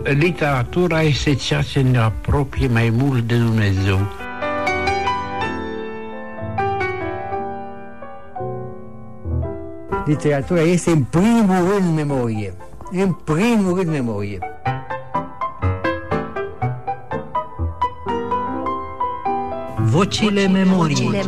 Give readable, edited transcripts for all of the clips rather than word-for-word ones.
Literatura este ceea ce ne apropie mai mult de Dumnezeu. Literatura este în primul rând memorie. În primul rând memorie. Vocile memoriei.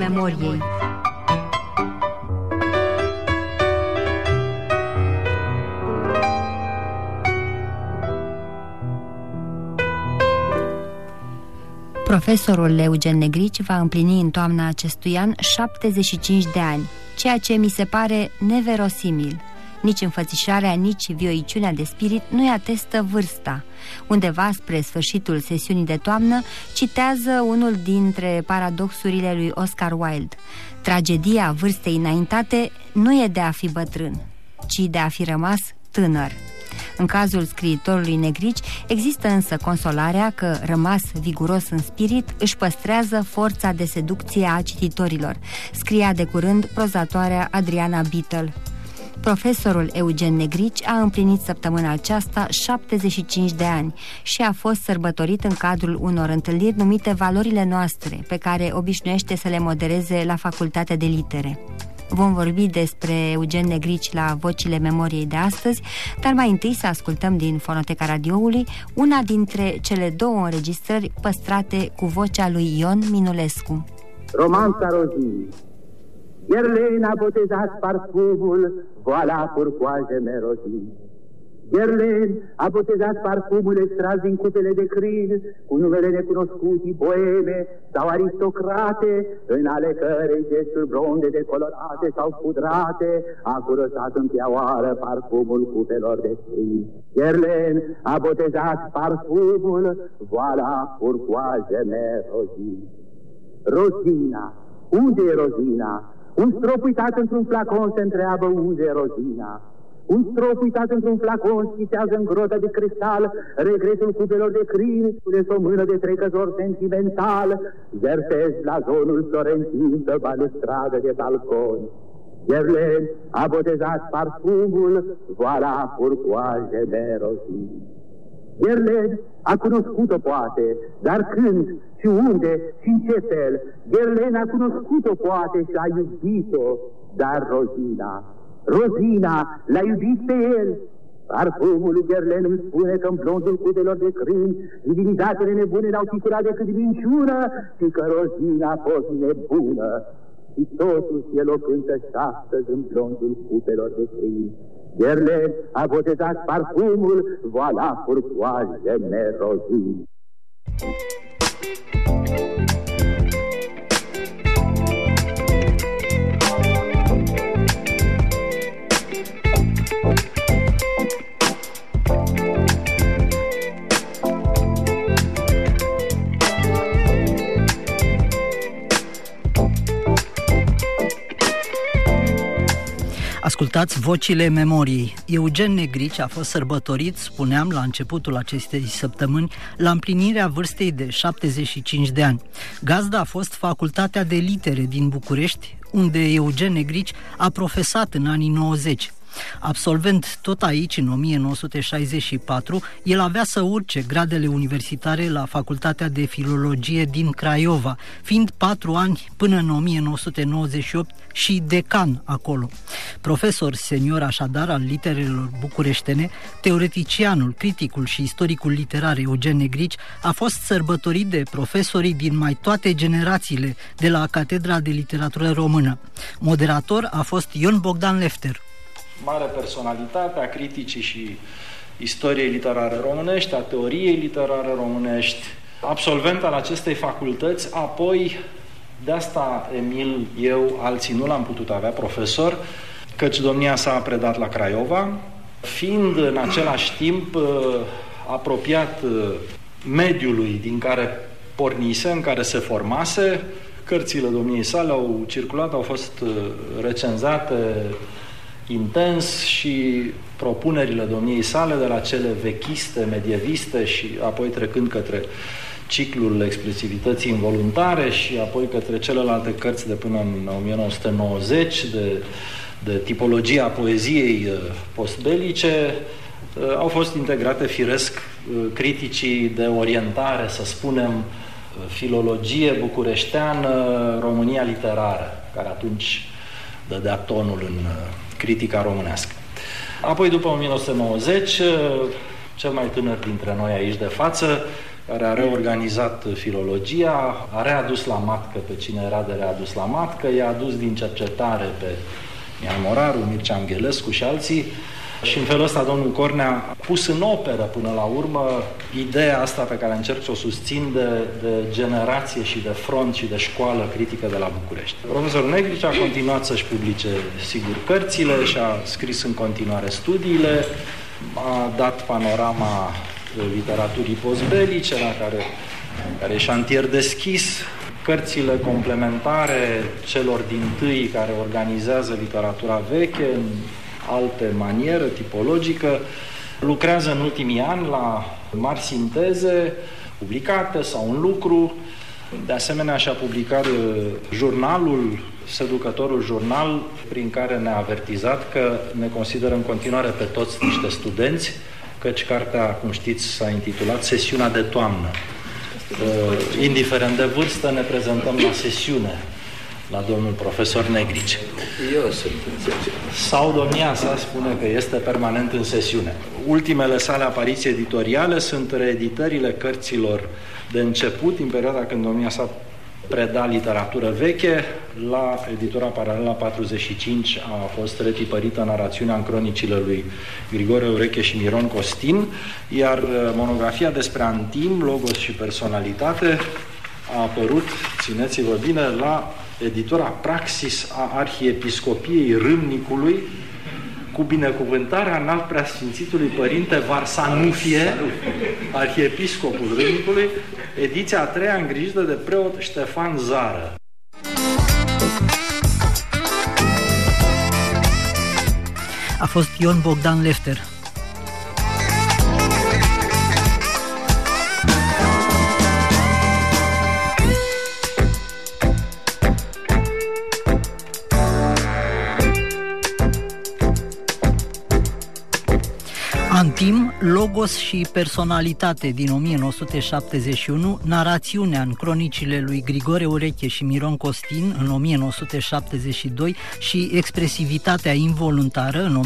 Profesorul Eugen Negrici va împlini în toamna acestui an 75 de ani, ceea ce mi se pare neverosimil. Nici înfățișarea, nici vioiciunea de spirit nu-i atestă vârsta. Undeva spre sfârșitul sesiunii de toamnă citează unul dintre paradoxurile lui Oscar Wilde. Tragedia vârstei înaintate nu e de a fi bătrân, ci de a fi rămas tânăr. În cazul scriitorului Negrici există însă consolarea că, rămas viguros în spirit, își păstrează forța de seducție a cititorilor, scria de curând prozatoarea Adriana Beetle. Profesorul Eugen Negrici a împlinit săptămâna aceasta 75 de ani și a fost sărbătorit în cadrul unor întâlniri numite Valorile noastre, pe care obișnuiește să le modereze la Facultatea de Litere. Vom vorbi despre Eugen Negrici la Vocile Memoriei de astăzi, dar mai întâi să ascultăm din Fonoteca Radioului una dintre cele două înregistrări păstrate cu vocea lui Ion Minulescu. Romanța Rozinii. Gherlen a botezat parfumul, voilà pourquoi j'aime Rozinii. Gherlen a botezat parfumul extras din cupele de crin, cu numele necunoscutii poeme sau aristocrate, în ale cărei gesturi blonde decolorate sau pudrate a curățat în piaoară parfumul cupelor de crin. Gherlen a botezat parfumul, voilà pourquoi j'aime Rozinii. Rozina, unde e Rozina? Un strop uitat într-un flacon se întreabă unde e Rozina. Un strop uitat într-un flacon schitează în grotă de cristal regretul cupelor de crin, puneți o mână de trecător sentimental, vertez la zonul florentin pe balustradă de balcon. Gherlen a botezat parfumul, voilà pourquoi j'aime Rozinii. Gherlen a cunoscut-o poate, dar când și unde și în ce fel? Gherlen a cunoscut-o poate și a iubit-o, dar Rozina l-a iubit pe el. Parfumul lui Gherlen îmi spune că în blondul cutelor de crin divinitățile nebune n-au picurat decât minciună și că Rozina a fost nebună. Și totuși el o cântă și astăzi în blondul cutelor de crin. Gherlen a botezat parfumul, voilà pourquoi j'aime Rozinii. Ascultați Vocile Memoriei. Eugen Negrici a fost sărbătorit, spuneam, la începutul acestei săptămâni, la împlinirea vârstei de 75 de ani. Gazda a fost Facultatea de Litere din București, unde Eugen Negrici a profesat în anii 90. Absolvent tot aici, în 1964, el avea să urce gradele universitare la Facultatea de Filologie din Craiova, fiind 4 ani până în 1998 și decan acolo. Profesor senior așadar al literelor bucureștene, teoreticianul, criticul și istoricul literar Eugen Negrici a fost sărbătorit de profesorii din mai toate generațiile de la Catedra de Literatură Română. Moderator a fost Ion Bogdan Lefter. Mare personalitate a criticii și istoriei literare românești, a teoriei literare românești, absolvent al acestei facultăți, apoi de asta Emil, eu, alții nu l-am putut avea profesor, căci domnia sa a predat la Craiova, fiind în același timp apropiat mediului din care pornise, în care se formase. Cărțile domniei sale au circulat, au fost recenzate intens și propunerile domniei sale, de la cele vechiste, medieviste și apoi trecând către ciclul expresivității involuntare și apoi către celelalte cărți de până în 1990 de tipologia poeziei postbelice, au fost integrate firesc criticii de orientare, să spunem, filologie bucureșteană, România literară, care atunci dădea tonul în critica românească. Apoi, după 1990, cel mai tânăr dintre noi aici de față, care a reorganizat filologia, a readus la matcă pe cine era de readus la matcă, i-a adus din cercetare pe Mian Moraru, Mircea Anghelescu și alții, și în felul ăsta domnul Cornea a pus în operă până la urmă ideea asta pe care încerc să o susțin de generație și de front și de școală critică de la București. Profesorul Negrici a continuat să-și publice, sigur, cărțile și a scris în continuare studiile, a dat panorama literaturii postbelice, care e șantier deschis, cărțile complementare celor dintâi care organizează literatura veche în alte manieră tipologică, lucrează în ultimii ani la mari sinteze publicate sau în lucru. De asemenea, și-a publicat jurnalul, Seducătorul Jurnal, prin care ne-a avertizat că ne consideră în continuare pe toți niște studenți, căci cartea, cum știți, s-a intitulat Sesiunea de toamnă. Indiferent de vârstă, ne prezentăm la sesiune la domnul profesor Negrici. Eu sunt în sesiune. Sau domnia sa spune că este permanent în sesiune. Ultimele sale apariții editoriale sunt reeditările cărților de început, în perioada când domnia sa preda literatură veche. La editura Paralela 45 a fost retipărită narațiunea în cronicile lui Grigore Ureche și Miron Costin, iar monografia despre Antim, Logos și Personalitate a apărut, țineți-vă bine, la editura Praxis a Arhiepiscopiei Râmnicului, cu binecuvântarea înalt preasfințitului Părinte Varsanufie, arhiepiscopul Râmnicului, ediția a treia îngrijită de preot Ștefan Zară. A fost Ion Bogdan Lefter. Antim, Logos și Personalitate din 1971, narațiunea în cronicile lui Grigore Ureche și Miron Costin în 1972 și Expresivitatea involuntară în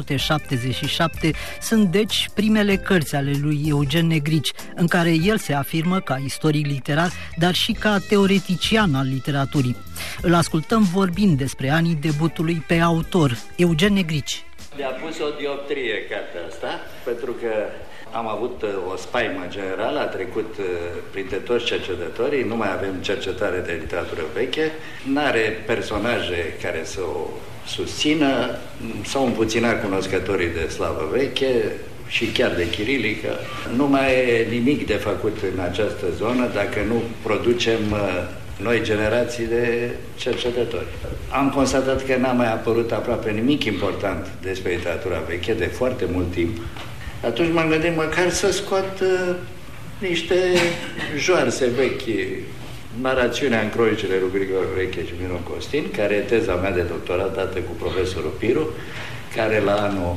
1977 sunt deci primele cărți ale lui Eugen Negrici, în care el se afirmă ca istoric literar, dar și ca teoretician al literaturii. Îl ascultăm vorbind despre anii debutului pe autor, Eugen Negrici. Mi-a pus o dioptrie cartea asta, pentru că am avut o spaimă generală, a trecut printre toți cercetătorii, nu mai avem cercetare de literatură veche, n-are personaje care să o susțină, s-au împuținat cunoscătorii de slavă veche și chiar de chirilică. Nu mai e nimic de făcut în această zonă dacă nu producem noi generații de cercetători. Am constatat că n-a mai apărut aproape nimic important despre literatura veche de foarte mult timp. Atunci m-am gândit măcar să scot niște joarse vechi, narațiunea în cronicile lui Grigore Ureche și Miron Costin, care e teza mea de doctorat dată cu profesorul Piru, care la anul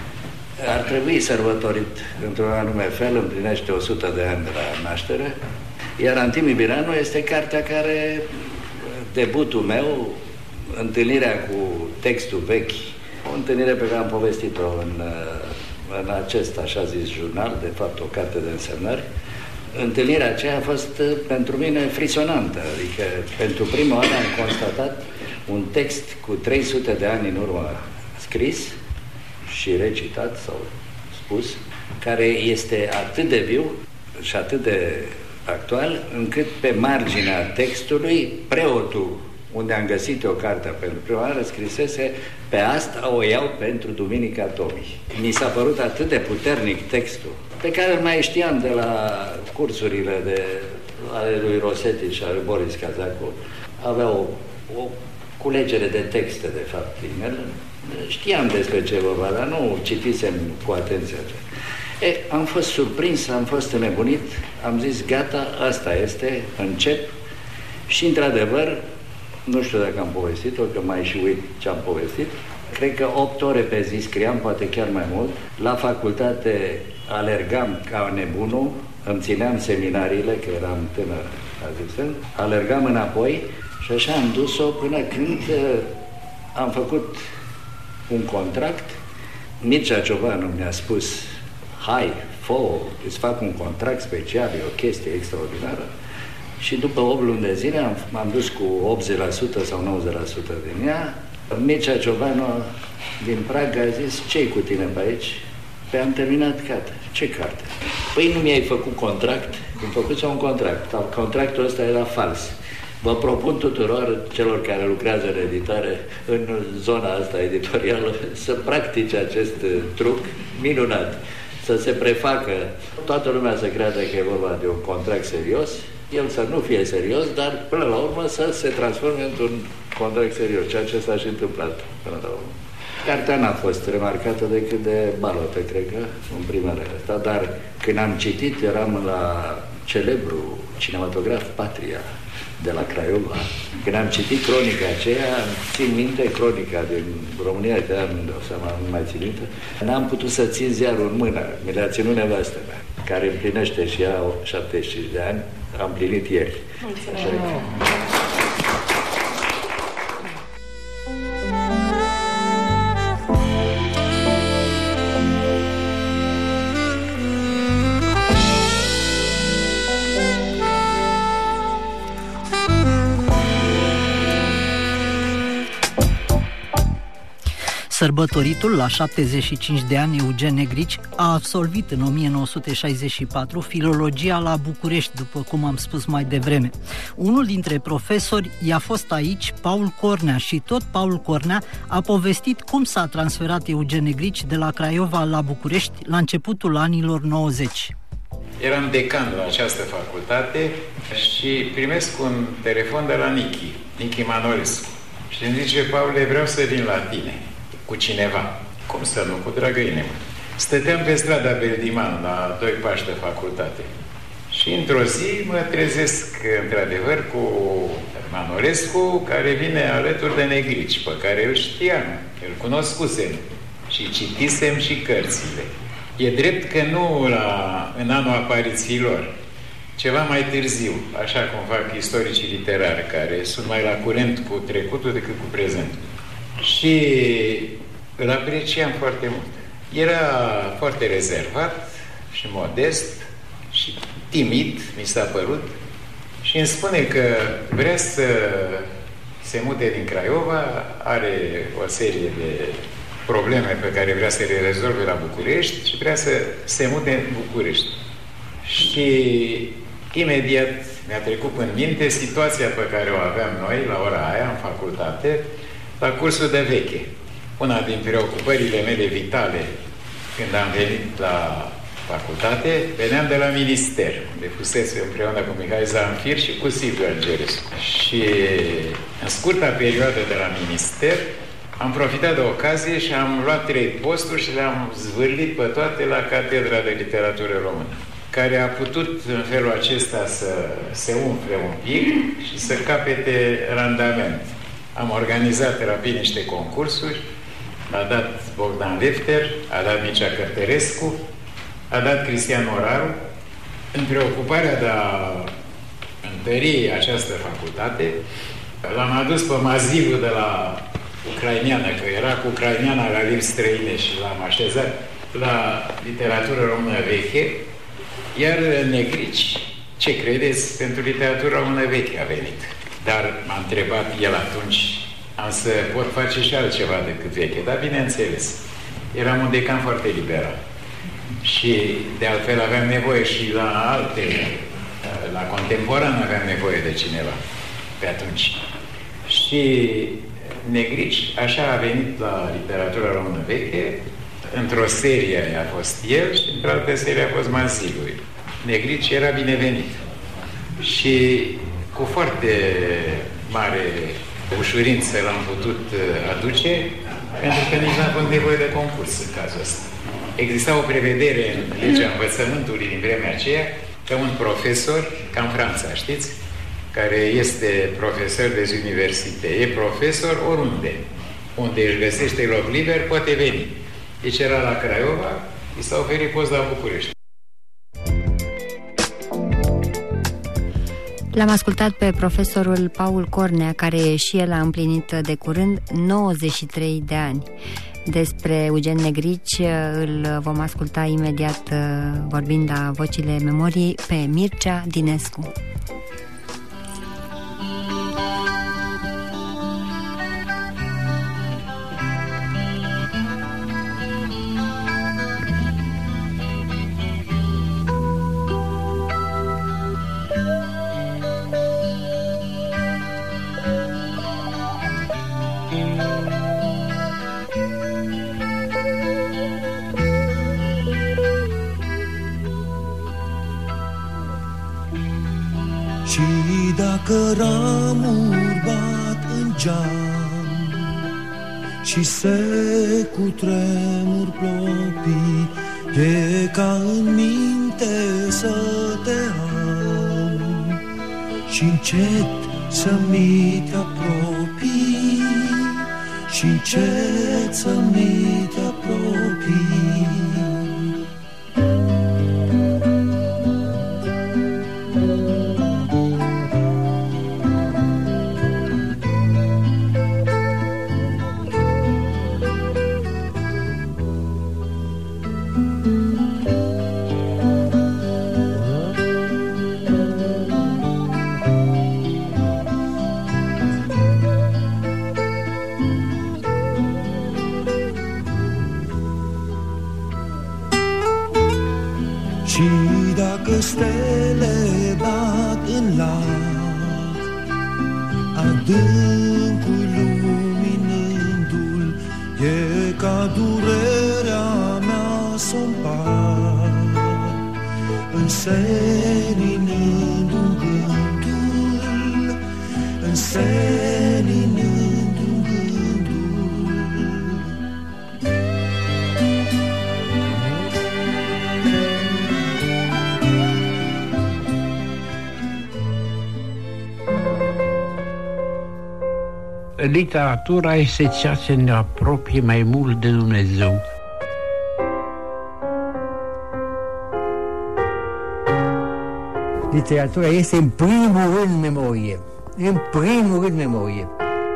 ar trebui sărbătorit într-un anume fel, împlinește 100 de ani de la naștere. Iar Antim Ibiranu este cartea care, debutul meu, întâlnirea cu textul vechi, o întâlnire pe care am povestit-o în acest, așa zis, jurnal, de fapt o carte de însemnări. Întâlnirea aceea a fost pentru mine frisonantă, adică pentru prima oară am constatat un text cu 300 de ani în urmă scris și recitat sau spus, care este atât de viu și atât de actual, încât pe marginea textului, preotul, unde am găsit o carte pentru prima oară, scrisese: pe asta o iau pentru Duminica Tomii. Mi s-a părut atât de puternic textul, pe care îl mai știam de la cursurile ale lui Rosetti și ale lui Boris Cazacu. Avea o culegere de texte, de fapt, din el. Știam despre ce vorba, dar nu citisem cu atenție. Am fost surprins, am fost înnebunit, am zis gata, asta este, încep. Și într-adevăr, nu știu dacă am povestit-o, că mai și uit ce am povestit, cred că 8 ore pe zi scriam, poate chiar mai mult. La facultate alergam ca nebunul, îmi țineam seminariile, că eram tânăr, alergam înapoi și așa am dus-o până când am făcut un contract. Mircea Ciobanu mi-a spus: hai, îți fac un contract special, e o chestie extraordinară. Și după 8 luni de zile m-am dus cu 80% sau 90% din ea. Mircea Ciobanu din Praga a zis: ce-i cu tine pe aici? Păi am terminat carte. Ce carte? Păi nu mi-ai făcut contract? Îmi făcut un contract. Contractul ăsta era fals. Vă propun tuturor celor care lucrează în editare, în zona asta editorială, să practice acest truc minunat. Să se prefacă, toată lumea să creadă că e vorba de un contract serios, el să nu fie serios, dar până la urmă să se transforme într-un contract serios, ceea ce s-a și întâmplat până la urmă. Cartea n-a fost remarcată decât de Balotă, cred că, în primele asta, dar când am citit, eram la celebru cinematograf Patria de la Craiova. Când am citit cronica aceea, țin minte cronica din România, de am dau seama, nu mai țin minte, n-am putut să țin ziarul în mână, mi le-a ținut nevastă mea, care împlinește și ea 75 de ani, am împlinit ieri. Mulțumesc! Sărbătoritul la 75 de ani, Eugen Negrici a absolvit în 1964 filologia la București, după cum am spus mai devreme. Unul dintre profesori i-a fost aici Paul Cornea și tot Paul Cornea a povestit cum s-a transferat Eugen Negrici de la Craiova la București la începutul anilor 90. Eram decan la această facultate și primesc un telefon de la Nichi Manolescu. Și îmi zice: Paule, vreau să vin la tine cu cineva. Cum să nu, cu dragă inimă. Stăteam pe strada Beldiman, la 2 pași de facultate. Și într-o zi mă trezesc, într-adevăr, cu Manolescu, care vine alături de Negrici, pe care îl știam, îl cunoscusem și citisem și cărțile. E drept că nu în anul aparițiilor, ceva mai târziu, așa cum fac istoricii literari, care sunt mai la curent cu trecutul decât cu prezentul. Și îl apreciam foarte mult. Era foarte rezervat și modest și timid, mi s-a părut, și îmi spune că vrea să se mute din Craiova, are o serie de probleme pe care vrea să le rezolve la București și vrea să se mute în București. Și imediat mi-a trecut în minte situația pe care o aveam noi la ora aia în facultate, la cursul de veche. Una din preocupările mele vitale când am venit la facultate, veneam de la minister, unde fusese împreună cu Mihai Zamfir și cu Silviu Argerescu. Și în scurta perioadă de la minister am profitat de ocazie și am luat 3 posturi și le-am zvârlit pe toate la Catedra de Literatură Română, care a putut în felul acesta să se umfle un pic și să capete randament. Am organizat rapid niște concursuri, a dat Bogdan Lefter, a dat Mircea Cărtărescu, a dat Cristian Moraru. În preocuparea de a întări această facultate, l-am adus pe Mazilul de la ucraineană, că era cu ucraineana la limbi străine, și l-am așezat la literatură română veche, iar Negrici, ce credeți, pentru literatură română veche a venit. Dar m-a întrebat el atunci: am să pot face și altceva decât veche. Dar bineînțeles, eram un decan foarte liberal. Și de altfel aveam nevoie și la contemporan aveam nevoie de cineva pe atunci. Și Negrici așa a venit la literatura română veche. Într-o serie a fost el și într-o altă serie a fost Mazilui. Negrici era binevenit. Și cu foarte mare ușurință l-am putut aduce, pentru că nici n-am avut nevoie de concurs în cazul ăsta. Exista o prevedere în legea învățământului din vremea aceea că un profesor, ca în Franța, știți, care este profesor de universitate, e profesor oriunde. unde își găsește loc liber, poate veni. Deci era la Craiova, i s-a oferit post la București. L-am ascultat pe profesorul Paul Cornea, care și el a împlinit de curând 93 de ani. Despre Eugen Negrici îl vom asculta imediat, vorbind la Vocile Memoriei, pe Mircea Dinescu. Și dacă ramuri bat în geam și se cutremur plopii, e ca în minte să te am și încet să-mi te apropii, și încet să-mi te apropii. Și dacă stele bat în lac, adâncul luminându-l, e ca durerea mea s-o împart, înseninându-mi gândul, înseninându-mi gândul. Literatura este ceea ce ne apropie mai mult de Dumnezeu. Literatura este în primul rând memorie. În primul rând memorie.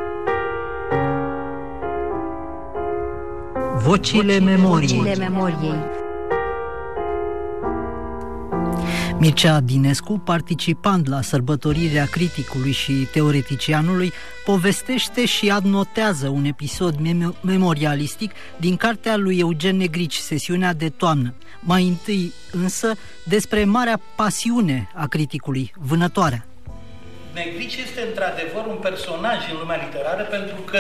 Vocile memoriei. Mircea Dinescu, participant la sărbătorirea criticului și teoreticianului, povestește și adnotează un episod memorialistic din cartea lui Eugen Negrici, Sesiunea de toamnă. Mai întâi, însă, despre marea pasiune a criticului, vânătoarea. Negrici este într-adevăr un personaj în lumea literară pentru că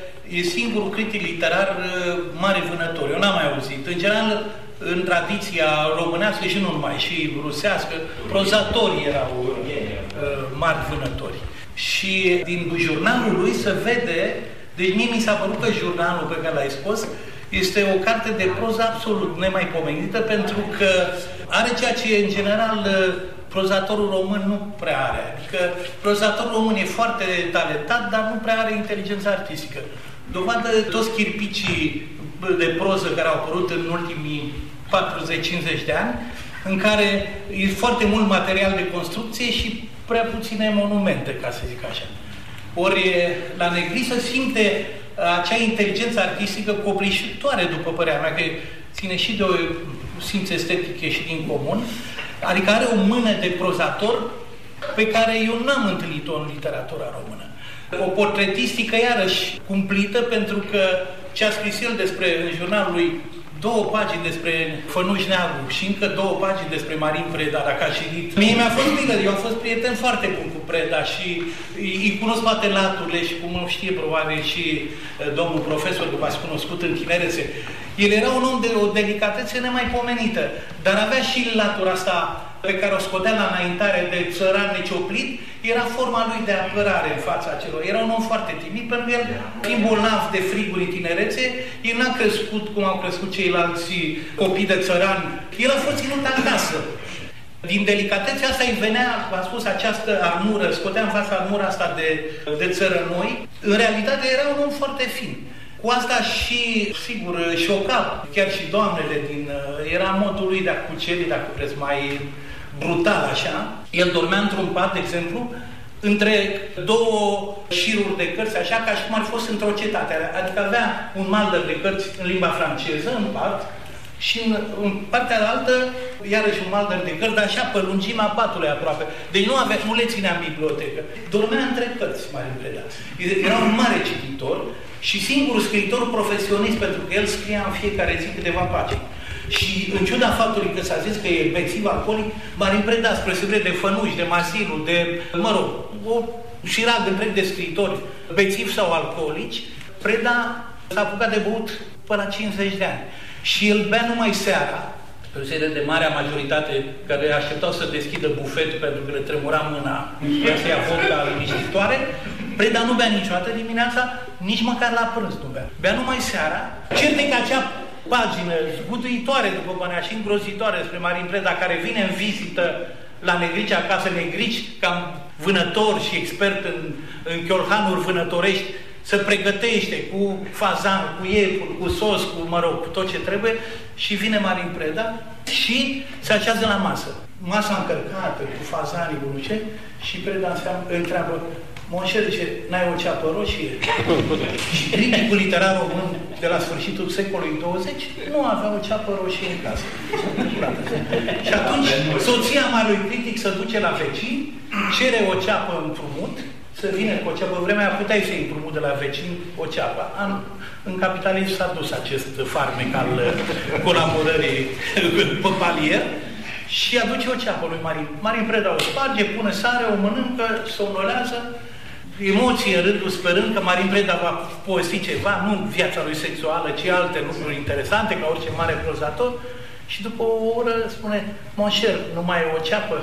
e singurul critic literar mare vânător. Eu n-am mai auzit. În general, în tradiția românească și nu numai, și rusească, prozatorii erau mari vânători. Și din jurnalul lui se vede, deci mie mi s-a părut că jurnalul pe care l-ai scos este o carte de proză absolut nemaipomenită, pentru că are ceea ce în general prozatorul român nu prea are. Adică prozatorul român e foarte talentat, dar nu prea are inteligență artistică. Dovadă toți chirpicii de proză care au apărut în ultimii 40-50 de ani, în care e foarte mult material de construcție și prea puține monumente, ca să zic așa. Ori la Negrici se simte acea inteligență artistică copleșitoare, după părerea mea, că ține și de o simț estetic și din comun, adică are o mână de prozator pe care eu n-am întâlnit-o în literatura română. O portretistică iarăși cumplită, pentru că ce a scris el despre, în jurnalul lui, 2 pagini despre Fănuș Neagru și încă 2 pagini despre Marin Preda, dacă a citit. Mie mi-a fost bine, eu am fost prieten foarte bun cu Preda și îi cunosc toate laturile și cum nu știe probabil și domnul profesor, că v-ați cunoscut în tinerețe. El era un om de o delicatețe nemaipomenită, dar avea și latura asta pe care o scotea la înaintare de țăran necioplit, era forma lui de apărare în fața celor. Era un om foarte timid, pentru că el, fiind bolnav de friguri în tinerețe, el n-a crescut cum au crescut ceilalți copii de țărani. El a fost ținut acasă. Din delicatețea asta îi venea, v-am spus, această armură, scotea în fața armura asta de țărănoi. În realitate era un om foarte fin. Cu asta și, sigur, șoca chiar și doamnele era modul lui de a cuceri, dacă vreți, mai brutal așa. El dormea într-un pat, de exemplu, între două șiruri de cărți, așa ca și cum ar fi fost într-o cetate. Adică avea un maldăr de cărți în limba franceză, în pat, și în partea altă, iarăși un maldăr de cărți, dar așa pe lungimea patului aproape. Deci nu le ținea în bibliotecă. Dormea între cărți, Marin Preda. Era un mare cititor și singurul scriitor profesionist, pentru că el scria în fiecare zi câteva pagini. Și în ciuda faptului că s-a zis că e bețiv alcoolic, Marin Preda, spre deosebire de Fănuși, de Masilu, de, o șirag întreg de scriitori bețivi sau alcoolici, Preda s-a apucat de băut până la 50 de ani. Și el bea numai seara, pe o serie de marea majoritate care așteptau să deschidă bufetul pentru că le tremura mâna, vrea să ia vodka liniștitoare. Preda nu bea niciodată dimineața, nici măcar la prânz nu bea. Bea numai seara. Cert e că acea pagină zguduitoare, după pânea și îngrozitoare despre Marin Preda, care vine în vizită la Negrici acasă, Negrici, cam vânător și expert în chiolhanuri vânătorești, se pregătește cu fazan, cu iepuri, cu sos, cu tot ce trebuie, și vine Marin Preda și se așează la masă. Masa încărcată, cu fazanii, cu nu ce, și Preda întreabă: Monșer, zice, n-ai o ceapă roșie? Și criticul literar român de la sfârșitul secolului 20 nu avea o ceapă roșie în casă. Și atunci soția marelui critic se duce la vecin, cere o ceapă împrumut, să vină cu o ceapă. Vremea puteai să-i împrumut de la vecin o ceapă. În capitalism s-a dus acest farmec al colaborării pe palier și aduce o ceapă lui Marin. Marin Preda o sparge, pune sare, o mănâncă, somnolează, emoții în rândul, sperând că Marin Preda va povesti ceva, nu viața lui sexuală, ci alte lucruri interesante, ca orice mare prozator, și după o oră spune: Monșer, nu mai e o ceapă?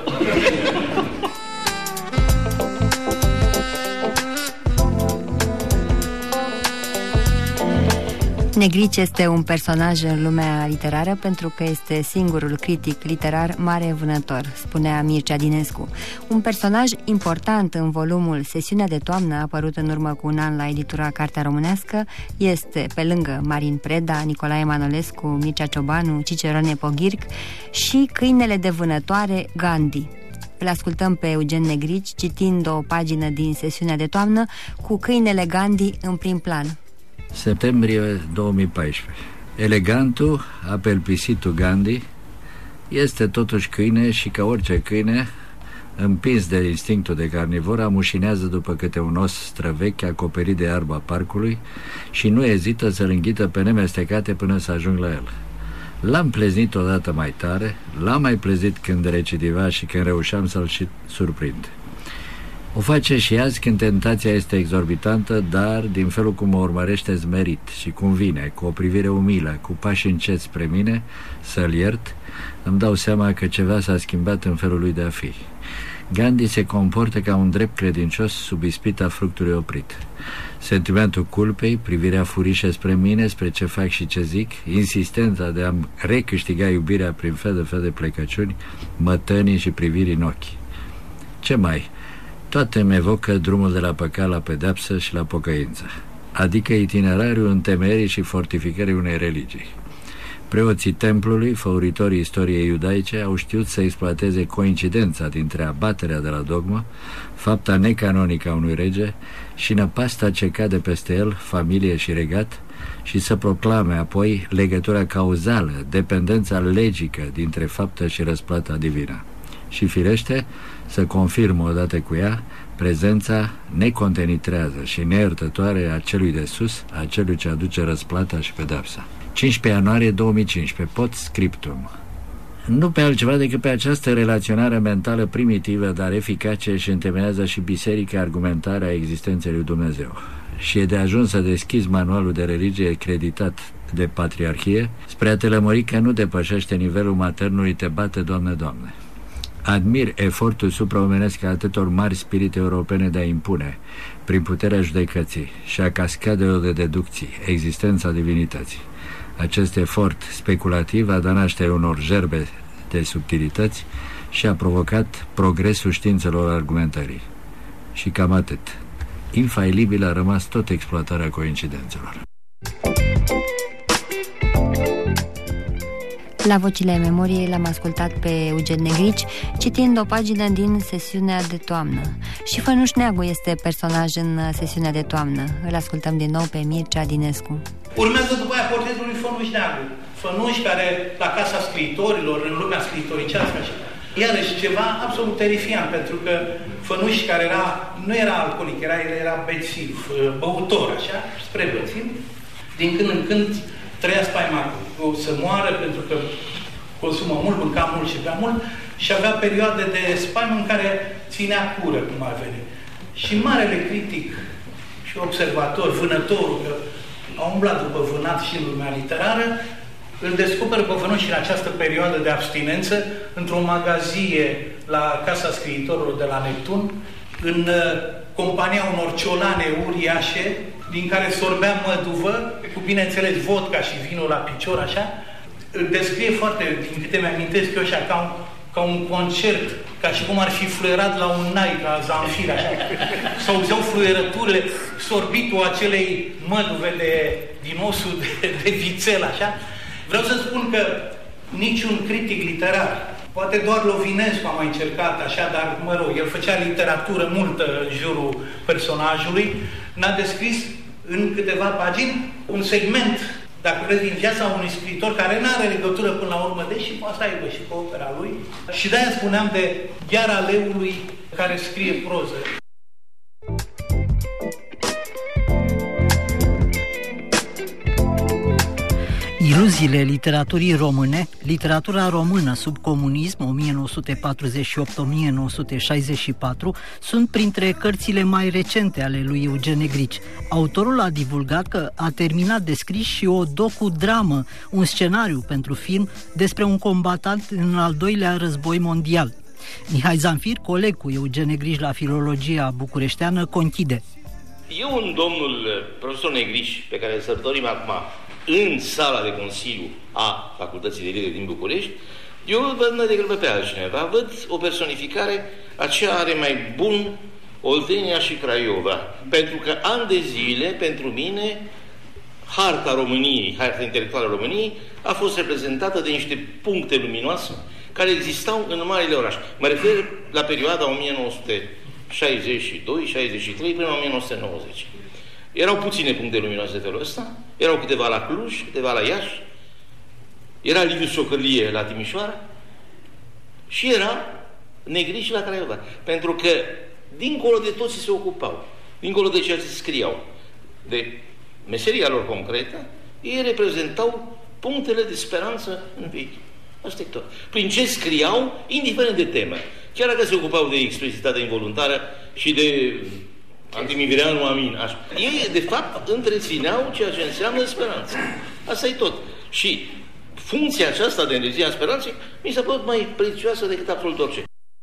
Negrici este un personaj în lumea literară pentru că este singurul critic literar mare vânător, spunea Mircea Dinescu. Un personaj important în volumul Sesiunea de toamnă, apărut în urmă cu un an la editura Cartea Românească, este, pe lângă Marin Preda, Nicolae Manolescu, Mircea Ciobanu, Cicerone Poghirc, și câinele de vânătoare Gandhi. Îl ascultăm pe Eugen Negrici citind o pagină din Sesiunea de toamnă cu câinele Gandhi în prim plan. Septembrie 2014. Elegantul, apelpisitul Gandhi este totuși câine și, ca orice câine, împins de instinctul de carnivor, amușinează după câte un os străvechi acoperit de iarba parcului și nu ezită să-l înghită pe nemestecate până să ajung la el. L-am pleznit odată mai tare, l-am mai plezit când recidiva și când reușeam să-l și surprind. O face și azi când tentația este exorbitantă, dar din felul cum mă urmărește zmerit și cum vine, cu o privire umilă, cu pași încet spre mine, să-l iert, îmi dau seama că ceva s-a schimbat în felul lui de a fi. Gandhi se comportă ca un drept credincios sub ispita fructului oprit. Sentimentul culpei, privirea furișă spre mine, spre ce fac și ce zic, insistența de a-mi recâștiga iubirea prin fel de plecăciuni, mătănii și priviri în ochi. Ce mai? Toate îmi evocă drumul de la păcat la pedeapsă și la pocăință, adică itinerariul întemeierii și fortificării unei religii. Preoții templului, făuritorii istoriei iudaice, au știut să exploateze coincidența dintre abaterea de la dogmă, fapta necanonică a unui rege și năpasta ce cade peste el, familie și regat, și să proclame apoi legătura cauzală, dependența legică dintre faptă și răsplata divină. Și firește, să confirmă odată cu ea prezența necontenitrează și neiertătoare a celui de sus, a celui ce aduce răsplata și pedepsa. 15 ianuarie 2015, post-scriptum. Nu pe altceva decât pe această relaționare mentală primitivă, dar eficace, și întemeiază și biserica argumentarea existenței lui Dumnezeu. Și e de ajuns să deschizi manualul de religie creditat de Patriarhie spre a te lămuri că nu depășește nivelul maternului "te bate, Doamne, Doamne". Admir efortul supraomenesc a atâtor mari spirite europene de a impune, prin puterea judecății și a cascadelor de deducții, existența divinității. Acest efort speculativ a dat naștere unor gerbe de subtilități și a provocat progresul științelor argumentării. Și cam atât. Infailibil a rămas tot exploatarea coincidențelor. La Vocile Memoriei l-am ascultat pe Eugen Negrici citind o pagină din sesiunea de toamnă. Și Fănuș Neagu este personaj în sesiunea de toamnă. Îl ascultăm din nou pe Mircea Dinescu. Urmează după aia portretul lui Fănuș Neagu. Fănuș care la Casa Scriitorilor, în lumea scriitoricească, iarăși ceva absolut terifiant, pentru că Fănuș care nu era alcoolic, era bețiv, băutor, așa, spre bățiv, din când în când trăia spaima să moară pentru că consumă mult, mânca mult și bea mult și avea perioade de spaimă în care ținea cură, cum ar veni. Și marele critic și observator, vânătorul, că a umblat după vânat și în lumea literară, îl descoperă pe Fănuș în această perioadă de abstinență într-o magazie la Casa Scriitorilor de la Neptun, în compania unor ciolane uriașe, din care sorbea măduvă, cu bineînțeles vodka și vinul la picior, așa. Îl descrie foarte, din câte mi-amintesc eu, așa, ca un concert, ca și cum ar fi fluierat la un nai, ca Zanfir, așa. S-auzeau fluierăturile, sorbitul acelei măduve din osul de vițel, așa. Vreau să spun că niciun critic literar, poate doar Lovinescu a mai încercat așa, dar, mă rog, el făcea literatură multă în jurul personajului, n-a descris în câteva pagini un segment, dacă vreți, din viața unui scriitor care n-are legătură până la urmă, deși poate să aibă și cu opera lui. Și de-aia spuneam de Gheara Leului care scrie proză. Iluziile literaturii române, literatura română sub comunism 1948-1964, sunt printre cărțile mai recente ale lui Eugen Negrici. Autorul a divulgat că a terminat de scris și o docudramă, un scenariu pentru film despre un combatant în al doilea război mondial. Mihai Zanfir, coleg cu Eugen Negrici la Filologia Bucureșteană, conchide. Eu, un domnul profesor Negrici, pe care îl sărbătorim acum în sala de consiliu a Facultății de Litere din București, eu îl văd mai degrabă pe altcineva. Văd o personificare, aceea are mai bun Oltenia și Craiova. Pentru că ani de zile, pentru mine, harta României, harta intelectuală a României, a fost reprezentată de niște puncte luminoase care existau în marile orașe. Mă refer la perioada 1962-63 până în 1990. Erau puține puncte luminoase de felul ăsta, erau câteva la Cluj, câteva la Iași, era Liviu Ciocârlie la Timișoara și era Negrici la Craiova. Pentru că, dincolo de tot ce se ocupau, dincolo de ceea ce scriau, de meseria lor concretă, ei reprezentau punctele de speranță în viitor. Asta e tot. Prin ce scriau, indiferent de temă. Chiar dacă se ocupau de expresitatea involuntară și de Antimivireanu Amin. Așa. Ei, de fapt, întrețineau ceea ce înseamnă speranță. Asta e tot. Și funcția aceasta de energie a speranței mi s-a părut mai prețioasă decât absolut orice.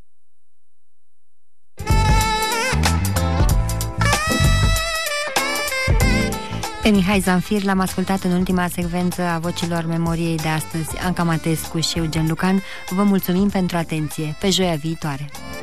Pe Mihai Zanfir l-am ascultat în ultima secvență a Vocilor Memoriei de astăzi. Anca Matescu și Eugen Lucan, vă mulțumim pentru atenție. Pe joia viitoare!